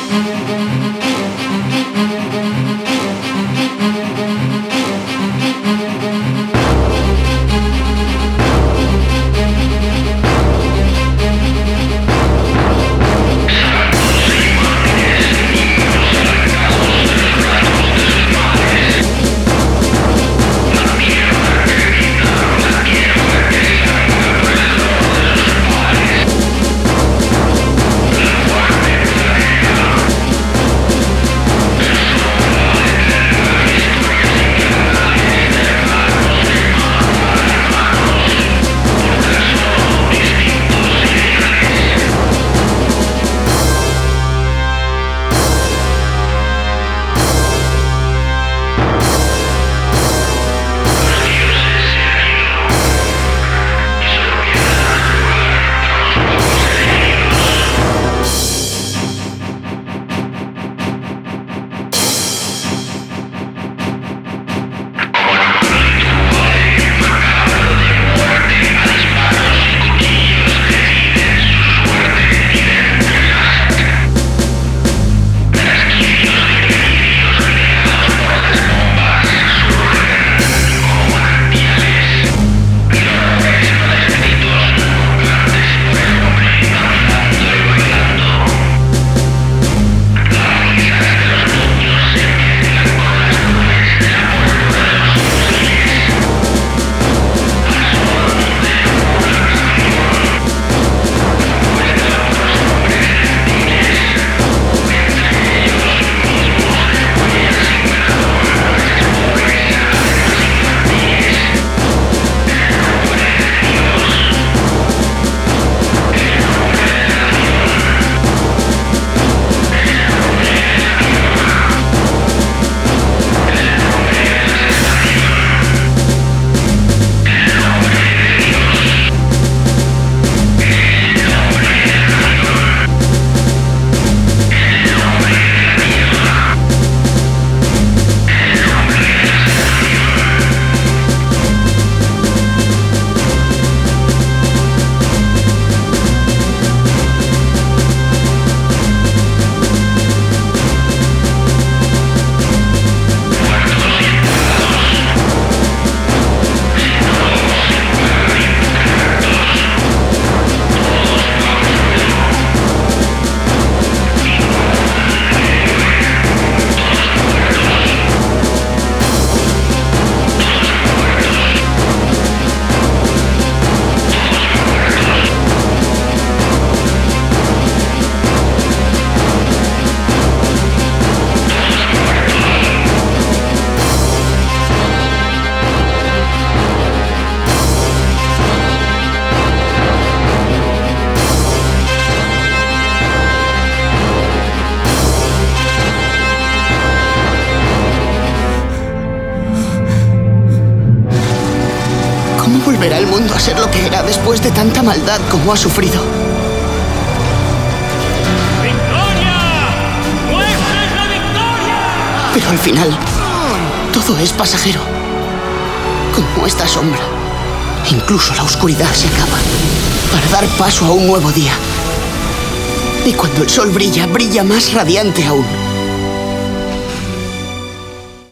volverá el mundo a ser lo que era después de tanta maldad como ha sufrido. ¡Victoria! ¡Nuestra es la victoria! Pero al final, todo es pasajero. Como esta sombra. Incluso la oscuridad se acaba para dar paso a un nuevo día. Y cuando el sol brilla, brilla más radiante aún.